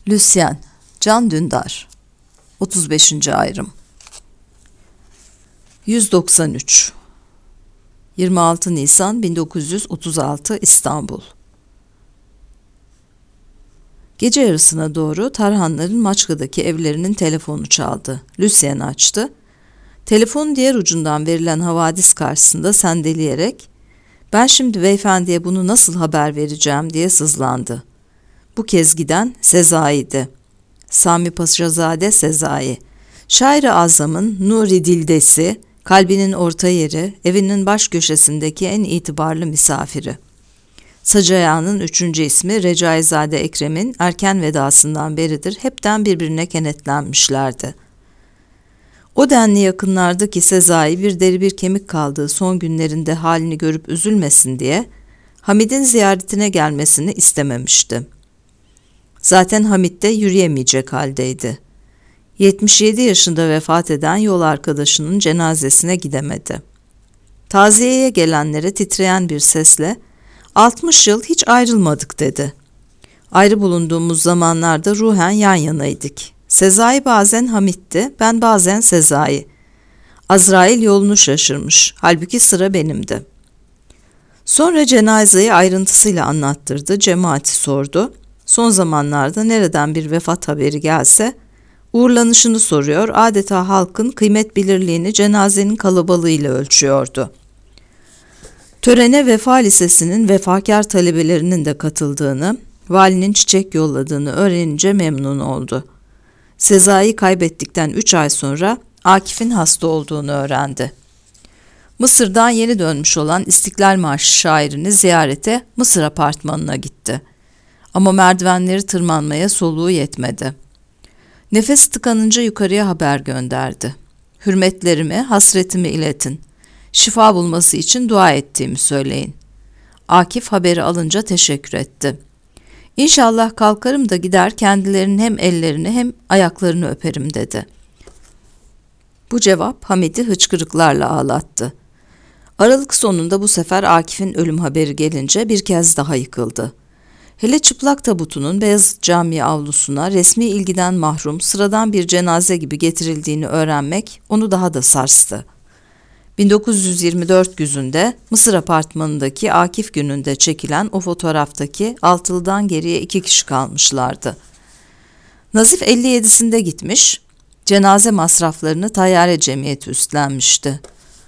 Lucien, Can Dündar 35. ayrım 193 26 Nisan 1936 İstanbul. Gece yarısına doğru Tarhanların Maçka'daki evlerinin telefonu çaldı. Lucien açtı. Telefonun diğer ucundan verilen havadis karşısında sendeleyerek "Ben şimdi beyefendiye bunu nasıl haber vereceğim?" diye sızlandı. Bu kez giden Sezai'di. Sami Paşazade Sezai. Şair-i Azam'ın Nuri Dildesi, kalbinin orta yeri, evinin baş köşesindeki en itibarlı misafiri. Sacaya'nın 3. ismi Recaizade Ekrem'in erken vedasından beridir hepten birbirine kenetlenmişlerdi. O denli yakınlardaki Sezai bir deri bir kemik kaldığı son günlerinde halini görüp üzülmesin diye Hamid'in ziyaretine gelmesini istememişti. Zaten Hamid de yürüyemeyecek haldeydi. 77 yaşında vefat eden yol arkadaşının cenazesine gidemedi. Taziyeye gelenlere titreyen bir sesle 60 yıl hiç ayrılmadık dedi. Ayrı bulunduğumuz zamanlarda ruhen yan yanaydık. Sezai bazen Hamid'ti, ben bazen Sezai. Azrail yolunu şaşırmış, halbuki sıra benimdi. Sonra cenazeyi ayrıntısıyla anlattırdı, cemaati sordu. Son zamanlarda nereden bir vefat haberi gelse, uğurlanışını soruyor, adeta halkın kıymet bilirliğini cenazenin kalabalığıyla ölçüyordu. Törene Vefa Lisesi'nin vefakar talebelerinin de katıldığını, valinin çiçek yolladığını öğrenince memnun oldu. Sezai'yi kaybettikten 3 ay sonra Akif'in hasta olduğunu öğrendi. Mısır'dan yeni dönmüş olan İstiklal Marşı şairini ziyarete Mısır apartmanına gitti. Ama merdivenleri tırmanmaya soluğu yetmedi. Nefes tıkanınca yukarıya haber gönderdi. Hürmetlerimi, hasretimi iletin. Şifa bulması için dua ettiğimi söyleyin. Akif haberi alınca teşekkür etti. İnşallah kalkarım da gider kendilerinin hem ellerini hem ayaklarını öperim dedi. Bu cevap Hamid'i hıçkırıklarla ağlattı. Aralık sonunda bu sefer Akif'in ölüm haberi gelince bir kez daha yıkıldı. Hele çıplak tabutunun Beyazıt Camii avlusuna resmi ilgiden mahrum sıradan bir cenaze gibi getirildiğini öğrenmek onu daha da sarstı. 1924 güzünde Mısır apartmanındaki Akif gününde çekilen o fotoğraftaki altılıdan geriye 2 kişi kalmışlardı. Nazif 57'sinde gitmiş, cenaze masraflarını Tayyare Cemiyeti üstlenmişti.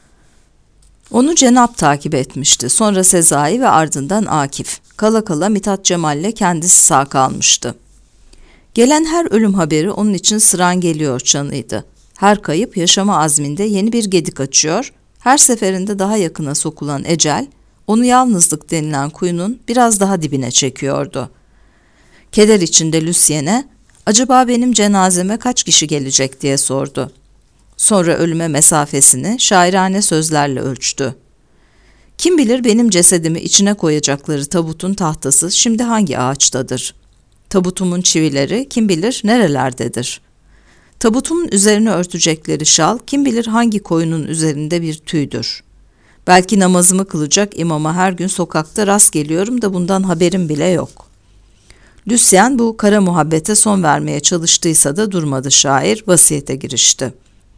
Onu Cenap takip etmişti, sonra Sezai ve ardından Akif. Kala kala Mithat Cemal'le kendisi sağ kalmıştı. Gelen her ölüm haberi onun için sıran geliyor çanıydı. Her kayıp yaşama azminde yeni bir gedik açıyor, her seferinde daha yakına sokulan ecel, onu yalnızlık denilen kuyunun biraz daha dibine çekiyordu. Keder içinde Lucien'e, "Acaba benim cenazeme kaç kişi gelecek?" diye sordu. Sonra ölüme mesafesini şairane sözlerle ölçtü. "Kim bilir benim cesedimi içine koyacakları tabutun tahtası şimdi hangi ağaçtadır? Tabutumun çivileri kim bilir nerelerdedir? Tabutumun üzerine örtecekleri şal kim bilir hangi koyunun üzerinde bir tüydür? Belki namazımı kılacak imama her gün sokakta rast geliyorum da bundan haberim bile yok." Lucien bu kara muhabbete son vermeye çalıştıysa da durmadı şair, vasiyete girişti.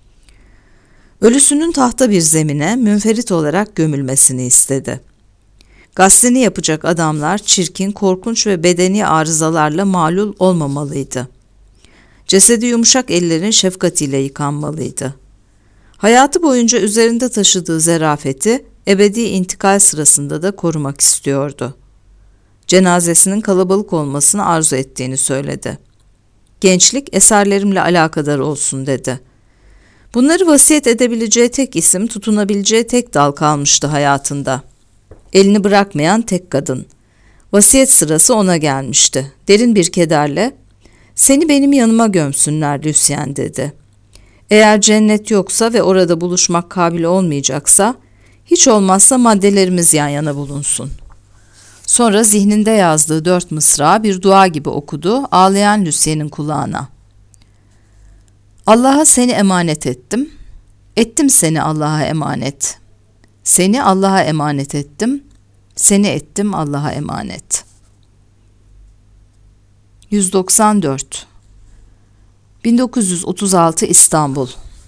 Ölüsünün tahta bir zemine münferit olarak gömülmesini istedi. Gaslini yapacak adamlar çirkin, korkunç ve bedeni arızalarla malul olmamalıydı. Cesedi yumuşak ellerin şefkatiyle yıkanmalıydı. Hayatı boyunca üzerinde taşıdığı zerafeti ebedi intikal sırasında da korumak istiyordu. Cenazesinin kalabalık olmasını arzu ettiğini söyledi. "Gençlik eserlerimle alakadar olsun." dedi. Bunları vasiyet edebileceği tek isim, tutunabileceği tek dal kalmıştı hayatında. Elini bırakmayan tek kadın. Vasiyet sırası ona gelmişti. Derin bir kederle, "Seni benim yanıma gömsünler Lucien" dedi. "Eğer cennet yoksa ve orada buluşmak kabil olmayacaksa, hiç olmazsa maddelerimiz yan yana bulunsun." Sonra zihninde yazdığı 4 mısra bir dua gibi okudu ağlayan Lucien'in kulağına. "Allah'a seni emanet ettim. Ettim seni Allah'a emanet. Seni Allah'a emanet ettim. Seni ettim Allah'a emanet." 194 1936 İstanbul.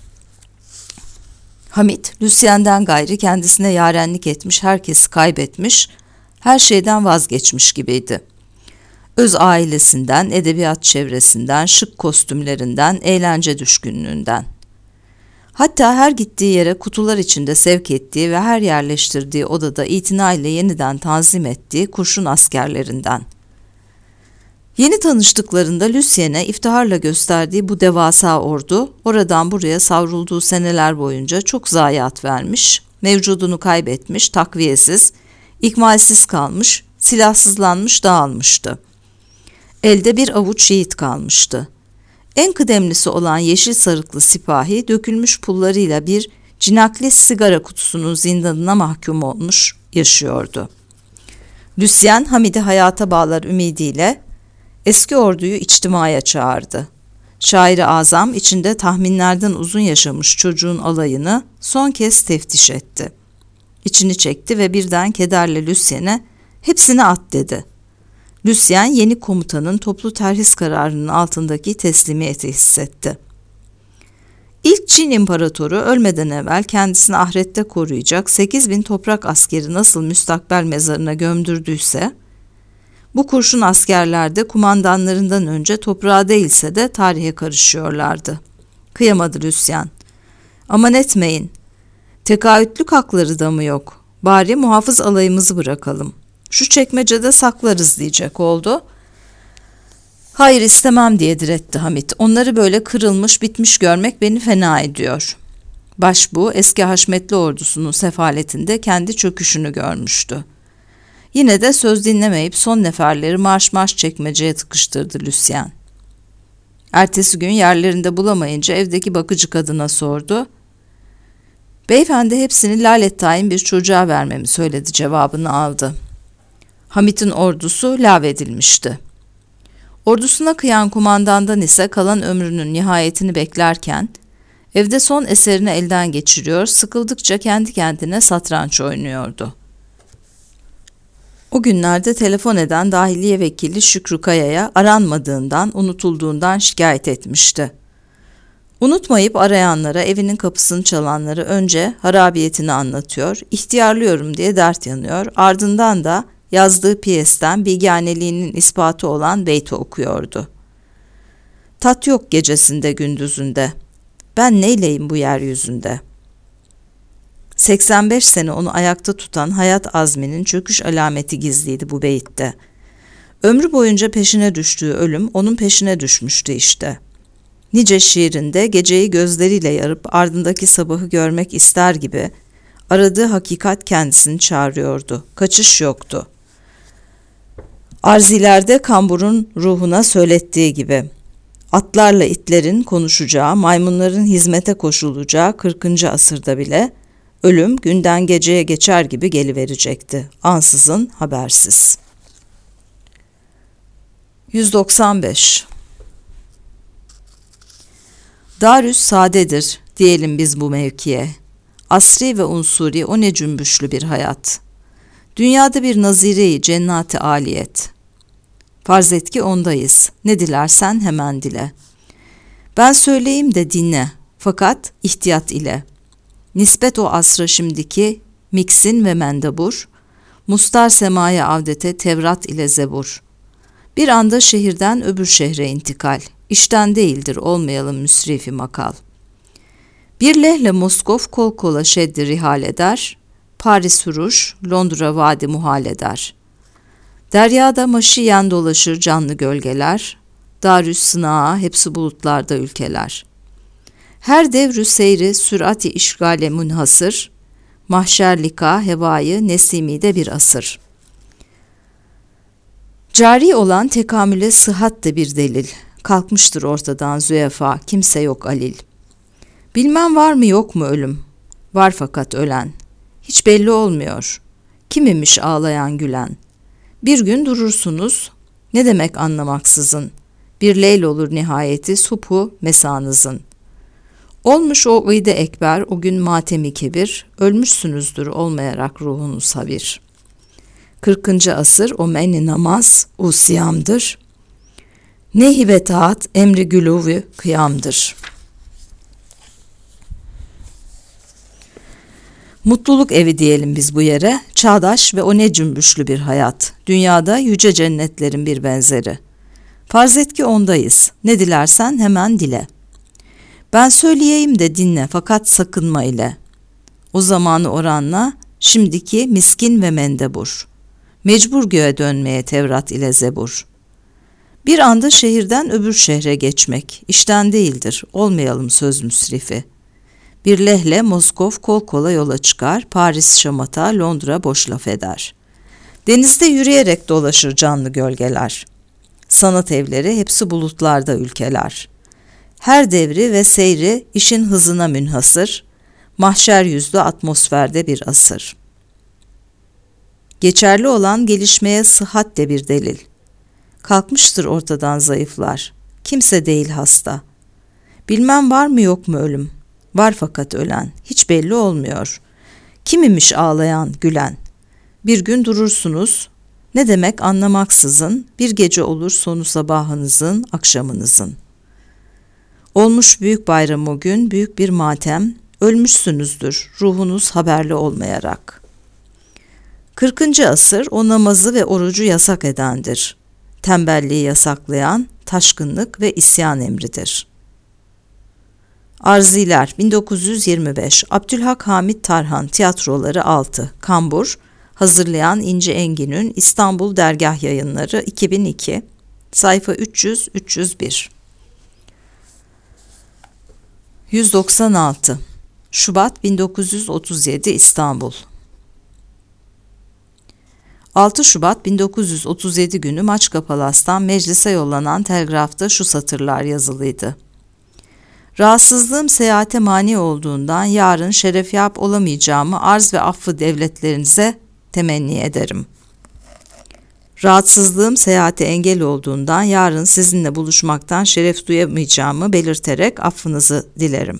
Hamit, Lucien'den gayri kendisine yarenlik etmiş, herkesi kaybetmiş, her şeyden vazgeçmiş gibiydi. Öz ailesinden, edebiyat çevresinden, şık kostümlerinden, eğlence düşkünlüğünden. Hatta her gittiği yere kutular içinde sevk ettiği ve her yerleştirdiği odada itinayla yeniden tanzim ettiği kurşun askerlerinden. Yeni tanıştıklarında Lucien'e iftiharla gösterdiği bu devasa ordu, oradan buraya savrulduğu seneler boyunca çok zayiat vermiş, mevcudunu kaybetmiş, takviyesiz, ikmalsiz kalmış, silahsızlanmış, dağılmıştı. Elde bir avuç yiğit kalmıştı. En kıdemlisi olan yeşil sarıklı sipahi, dökülmüş pullarıyla bir cinakli sigara kutusunun zindanına mahkum olmuş, yaşıyordu. Lucien, Hamid'i hayata bağlar ümidiyle eski orduyu içtimaya çağırdı. Şair-i azam içinde tahminlerden uzun yaşamış çocuğun alayını son kez teftiş etti. İçini çekti ve birden kederle Lucien'e "Hepsini at" dedi. Lucien yeni komutanın toplu terhis kararının altındaki teslimiyeti hissetti. İlk Çin İmparatoru ölmeden evvel kendisini ahirette koruyacak 8.000 toprak askeri nasıl müstakbel mezarına gömdürdüyse, bu kurşun askerler de kumandanlarından önce toprağa değilse de tarihe karışıyorlardı. Kıyamadı Lucien. "Aman etmeyin, tekaütlük hakları da mı yok? Bari muhafız alayımızı bırakalım. Şu çekmecede saklarız" diyecek oldu. "Hayır, istemem" diye diretti Hamit. "Onları böyle kırılmış bitmiş görmek beni fena ediyor." Başbuğ eski Haşmetli ordusunun sefaletinde kendi çöküşünü görmüştü. Yine de söz dinlemeyip son neferleri marş marş çekmeceye tıkıştırdı Lucien. Ertesi gün yerlerinde bulamayınca evdeki bakıcı kadına sordu. "Beyefendi hepsini lalettayin bir çocuğa vermemi söyledi" cevabını aldı. Hamit'in ordusu lağvedilmişti. Ordusuna kıyan kumandandan ise kalan ömrünün nihayetini beklerken, evde son eserini elden geçiriyor, sıkıldıkça kendi kendine satranç oynuyordu. O günlerde telefon eden Dahiliye Vekili Şükrü Kaya'ya aranmadığından, unutulduğundan şikayet etmişti. Unutmayıp arayanlara, evinin kapısını çalanlara önce harabiyetini anlatıyor, ihtiyarlıyorum diye dert yanıyor, ardından da yazdığı piyesten bilganeliğinin ispatı olan beyti okuyordu. "Tat yok gecesinde gündüzünde, ben neyleyim bu yeryüzünde." 85 sene onu ayakta tutan hayat azminin çöküş alameti gizliydi bu beytte. Ömrü boyunca peşine düştüğü ölüm onun peşine düşmüştü işte. Nice şiirinde geceyi gözleriyle yarıp ardındaki sabahı görmek ister gibi aradığı hakikat kendisini çağırıyordu. Kaçış yoktu. Arzilerde kamburun ruhuna söylettiği gibi. Atlarla itlerin konuşacağı, maymunların hizmete koşulacağı 40. asırda bile ölüm günden geceye geçer gibi geliverecekti. Ansızın, habersiz. 195 Darüs Saadedir diyelim biz bu mevkiye. Asri ve unsuri o ne cümbüşlü bir hayat. Dünyada bir nazire-i cennet-i aliyet. Farz et ki ondayız. Ne dilersen hemen dile. Ben söyleyeyim de dinle. Fakat ihtiyat ile. Nispet o asra şimdiki miksin ve mendebur. Mustar semaya avdete Tevrat ile Zebur. Bir anda şehirden öbür şehre intikal. İşten değildir olmayalım müsrifi makal. Bir lehle Moskov kol kola şeddi rihal eder. Paris huruş, Londra vadi muhal eder. Deryada maşiyen dolaşır canlı gölgeler. Darüs sınağa hepsi bulutlarda ülkeler. Her devrü seyri sürati işgale münhasır. Mahşer lika hevayı nesimi de bir asır. Cari olan tekamüle sıhhat de bir delil. Kalkmıştır ortadan züefa, kimse yok alil. Bilmem var mı yok mu ölüm? Var fakat ölen. Hiç belli olmuyor. Kim imiş ağlayan gülen? Bir gün durursunuz, ne demek anlamaksızın. Bir leyl olur nihayeti subhu mesanızın. Olmuş o ıyde ekber, o gün matemi kebir, ölmüşsünüzdür olmayarak ruhunuz habir. 40. asır o menni namaz, o siyamdır. Ne hibe taat, emri gülûvü kıyamdır. Mutluluk evi diyelim biz bu yere, çağdaş ve o ne cümbüşlü bir hayat, dünyada yüce cennetlerin bir benzeri. Farz et ki ondayız, ne dilersen hemen dile. Ben söyleyeyim de dinle fakat sakınma ile. O zamanı oranla, şimdiki miskin ve mendebur. Mecbur göğe dönmeye Tevrat ile Zebur. Bir anda şehirden öbür şehre geçmek, işten değildir, olmayalım söz müsrifi. Bir lehle Moskov kol kola yola çıkar, Paris şamata, Londra boş laf eder. Denizde yürüyerek dolaşır canlı gölgeler. Sanat evleri hepsi bulutlarda ülkeler. Her devri ve seyri işin hızına münhasır, mahşer yüzlü atmosferde bir asır. Geçerli olan gelişmeye sıhhat de bir delil. Kalkmıştır ortadan zayıflar, kimse değil hasta. Bilmem var mı yok mu ölüm? Var fakat ölen, hiç belli olmuyor. Kim imiş ağlayan, gülen? Bir gün durursunuz, ne demek anlamaksızın, bir gece olur sonu sabahınızın, akşamınızın. Olmuş büyük bayram o gün, büyük bir matem, ölmüşsünüzdür, ruhunuz haberli olmayarak. 40. asır o namazı ve orucu yasak edendir. Tembelliği yasaklayan, taşkınlık ve isyan emridir. Arziler 1925 Abdülhak Hamit Tarhan Tiyatroları 6 Kambur hazırlayan İnci Engin'ün İstanbul Dergah Yayınları 2002 sayfa 300-301 196 Şubat 1937 İstanbul 6 Şubat 1937 günü Maçka Palas'tan meclise yollanan telgrafta şu satırlar yazılıydı. Rahatsızlığım seyahate mani olduğundan yarın şerefyap olamayacağımı arz ve affı devletlerinize temenni ederim. Rahatsızlığım seyahate engel olduğundan yarın sizinle buluşmaktan şeref duyamayacağımı belirterek affınızı dilerim.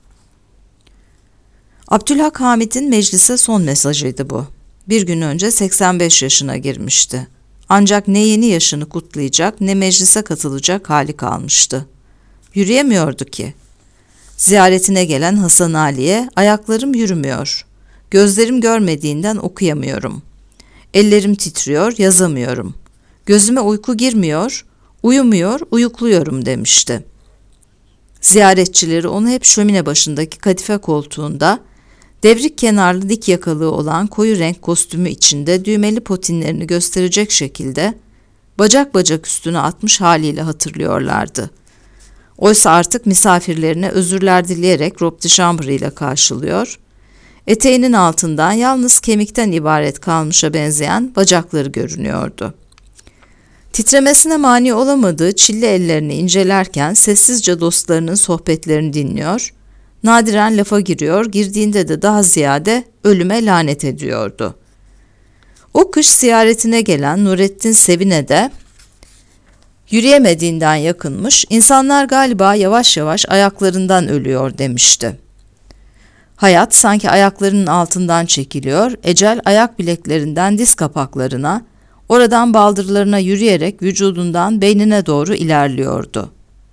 Abdülhak Hamit'in meclise son mesajıydı bu. Bir gün önce 85 yaşına girmişti. Ancak ne yeni yaşını kutlayacak ne meclise katılacak hali kalmıştı. Yürüyemiyordu ki. Ziyaretine gelen Hasan Ali'ye ayaklarım yürümüyor. Gözlerim görmediğinden okuyamıyorum. Ellerim titriyor, yazamıyorum. Gözüme uyku girmiyor, uyumuyor, uyukluyorum demişti. Ziyaretçileri onu hep şömine başındaki kadife koltuğunda, devrik kenarlı dik yakalığı olan koyu renk kostümü içinde düğmeli potinlerini gösterecek şekilde bacak bacak üstüne atmış haliyle hatırlıyorlardı. Oysa artık misafirlerine özürler dileyerek robe de chambre ile karşılıyor, eteğinin altından yalnız kemikten ibaret kalmışa benzeyen bacakları görünüyordu. Titremesine mani olamadığı çilli ellerini incelerken sessizce dostlarının sohbetlerini dinliyor, nadiren lafa giriyor, girdiğinde de daha ziyade ölüme lanet ediyordu. O kış ziyaretine gelen Nurettin Sevin'e de yürüyemediğinden yakınmış, insanlar galiba yavaş yavaş ayaklarından ölüyor demişti. Hayat sanki ayaklarının altından çekiliyor, ecel ayak bileklerinden diz kapaklarına, oradan baldırlarına yürüyerek vücudundan beynine doğru ilerliyordu.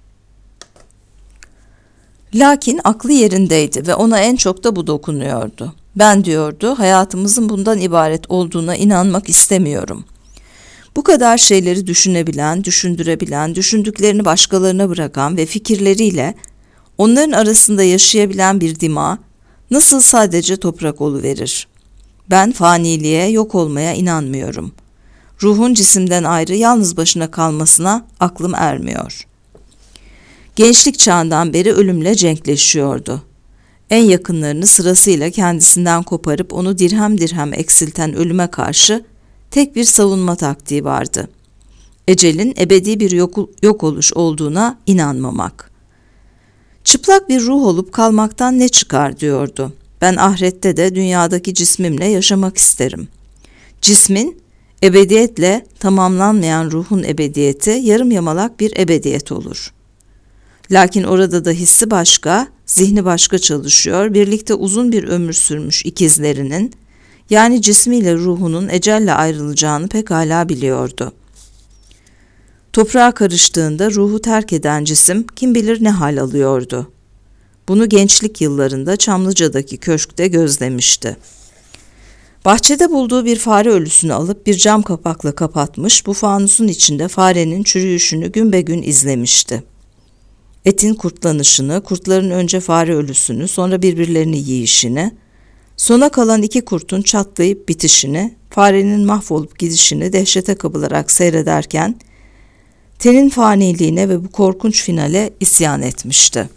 Lakin aklı yerindeydi ve ona en çok da bu dokunuyordu. Ben diyordu, hayatımızın bundan ibaret olduğuna inanmak istemiyorum. Bu kadar şeyleri düşünebilen, düşündürebilen, düşündüklerini başkalarına bırakan ve fikirleriyle onların arasında yaşayabilen bir dima nasıl sadece toprak oluverir? Ben faniliğe, yok olmaya inanmıyorum. Ruhun cisimden ayrı yalnız başına kalmasına aklım ermiyor. Gençlik çağından beri ölümle cenkleşiyordu. En yakınlarını sırasıyla kendisinden koparıp onu dirhem dirhem eksilten ölüme karşı tek bir savunma taktiği vardı. Ecelin ebedi bir yok oluş olduğuna inanmamak. Çıplak bir ruh olup kalmaktan ne çıkar diyordu. Ben ahirette de dünyadaki cismimle yaşamak isterim. Cismin ebediyetle tamamlanmayan ruhun ebediyeti yarım yamalak bir ebediyet olur. Lakin orada da hissi başka, zihni başka çalışıyor, birlikte uzun bir ömür sürmüş ikizlerinin, yani cismiyle ruhunun ecelle ayrılacağını pekala biliyordu. Toprağa karıştığında ruhu terk eden cisim kim bilir ne hal alıyordu. Bunu gençlik yıllarında Çamlıca'daki köşkte gözlemişti. Bahçede bulduğu bir fare ölüsünü alıp bir cam kapakla kapatmış, bu fanusun içinde farenin çürüyüşünü günbegün izlemişti. Etin kurtlanışını, kurtların önce fare ölüsünü, sonra birbirlerini yiyişini, sona kalan 2 kurtun çatlayıp bitişini, farenin mahvolup gidişini dehşete kapılarak seyrederken, tenin faniliğine ve bu korkunç finale isyan etmişti.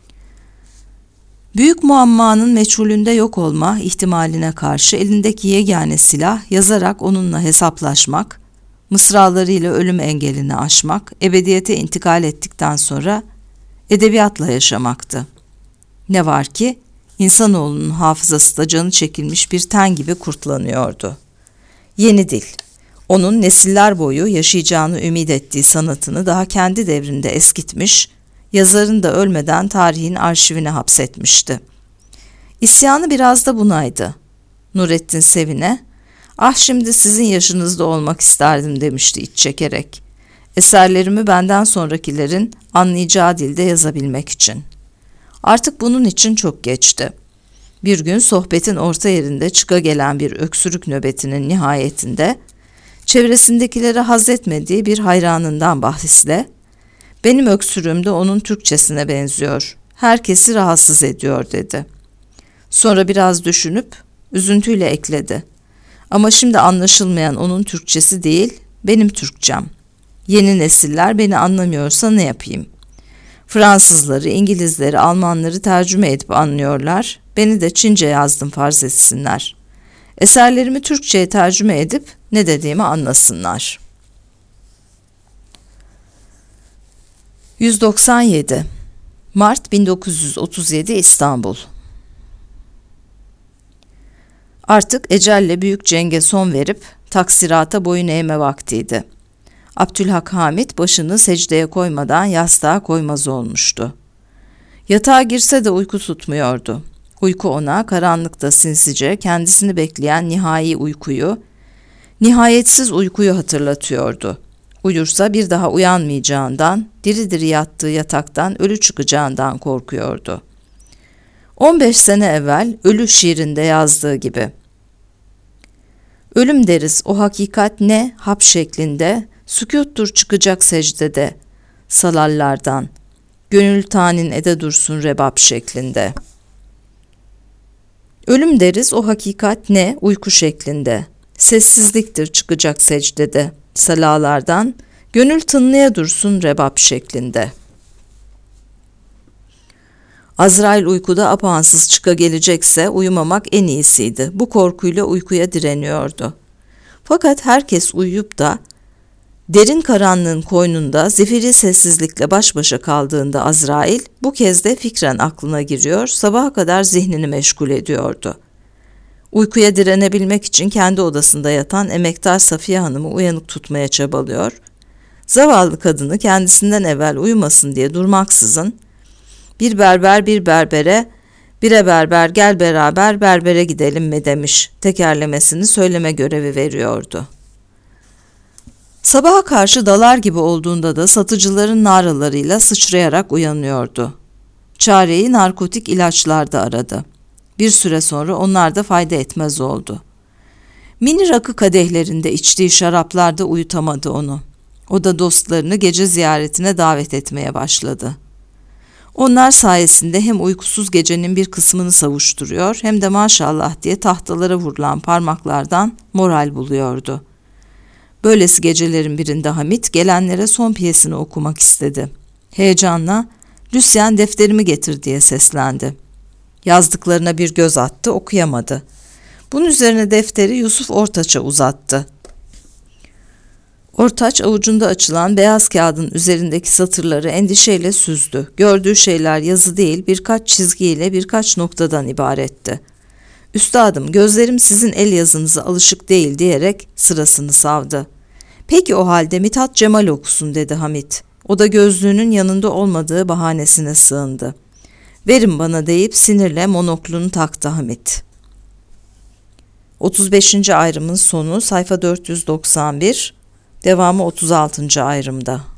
Büyük muammanın meçhulünde yok olma ihtimaline karşı elindeki yegane silah yazarak onunla hesaplaşmak, mısralarıyla ölüm engelini aşmak, ebediyete intikal ettikten sonra edebiyatla yaşamaktı. Ne var ki insanoğlunun hafızası da canı çekilmiş bir ten gibi kurtlanıyordu. Yeni dil, onun nesiller boyu yaşayacağını ümit ettiği sanatını daha kendi devrinde eskitmiş, yazarın da ölmeden tarihin arşivine hapsetmişti. İsyanı biraz da bunaydı. Nurettin Sevin'e, "Ah şimdi sizin yaşınızda olmak isterdim," demişti iç çekerek. "Eserlerimi benden sonrakilerin anlayacağı dilde yazabilmek için." Artık bunun için çok geçti. Bir gün sohbetin orta yerinde çıka gelen bir öksürük nöbetinin nihayetinde, çevresindekilere haz etmediği bir hayranından bahisle, "Benim öksürüğüm de onun Türkçesine benziyor. Herkesi rahatsız ediyor," dedi. Sonra biraz düşünüp üzüntüyle ekledi. "Ama şimdi anlaşılmayan onun Türkçesi değil, benim Türkçem. Yeni nesiller beni anlamıyorsa ne yapayım? Fransızları, İngilizleri, Almanları tercüme edip anlıyorlar. Beni de Çince yazdım farz etsinler. Eserlerimi Türkçe'ye tercüme edip ne dediğimi anlasınlar." 197 Mart 1937 İstanbul. Artık ecelle büyük cenge son verip taksirata boyun eğme vaktiydi. Abdülhak Hamit başını secdeye koymadan yastığa koymaz olmuştu. Yatağa girse de uyku tutmuyordu. Uyku ona karanlıkta sinsice kendisini bekleyen nihai uykuyu, nihayetsiz uykuyu hatırlatıyordu. Uyursa bir daha uyanmayacağından, diri diri yattığı yataktan ölü çıkacağından korkuyordu. 15 sene evvel Ölü şiirinde yazdığı gibi: "Ölüm deriz o hakikat ne hap şeklinde, sükûttur çıkacak secdede, salallardan, gönül tanin ede dursun rebap şeklinde." Ölüm deriz o hakikat ne uyku şeklinde, sessizliktir çıkacak secdede, salalardan, gönül tınlıya dursun rebap şeklinde. Azrail uykuda apansız çıka gelecekse uyumamak en iyisiydi. Bu korkuyla uykuya direniyordu. Fakat herkes uyuyup da derin karanlığın koynunda zifiri sessizlikle baş başa kaldığında Azrail bu kez de fikren aklına giriyor, sabaha kadar zihnini meşgul ediyordu. Uykuya direnebilmek için kendi odasında yatan emektar Safiye Hanım'ı uyanık tutmaya çabalıyor. Zavallı kadını kendisinden evvel uyumasın diye durmaksızın "Bir berber bir berbere, bire berber gel beraber berbere gidelim mi?" demiş, tekerlemesini söyleme görevi veriyordu. Sabaha karşı dalar gibi olduğunda da satıcıların naralarıyla sıçrayarak uyanıyordu. Çareyi narkotik ilaçlarda aradı. Bir süre sonra onlar da fayda etmez oldu. Mini rakı kadehlerinde içtiği şaraplar da uyutamadı onu. O da dostlarını gece ziyaretine davet etmeye başladı. Onlar sayesinde hem uykusuz gecenin bir kısmını savuşturuyor hem de maşallah diye tahtalara vurulan parmaklardan moral buluyordu. Böylesi gecelerin birinde Hamit gelenlere son piyesini okumak istedi. Heyecanla "Lucien defterimi getir," diye seslendi. Yazdıklarına bir göz attı, okuyamadı. Bunun üzerine defteri Yusuf Ortaç'a uzattı. Ortaç avucunda açılan beyaz kağıdın üzerindeki satırları endişeyle süzdü. Gördüğü şeyler yazı değil, birkaç çizgiyle birkaç noktadan ibaretti. "Üstadım, gözlerim sizin el yazınıza alışık değil," diyerek sırasını savdı. "Peki o halde Mithat Cemal okusun," dedi Hamit. O da gözlüğünün yanında olmadığı bahanesine sığındı. "Verin bana," deyip sinirle monoklunu taktı Hamit. 35. ayrımın sonu sayfa 491, Devamı 36. ayrımda.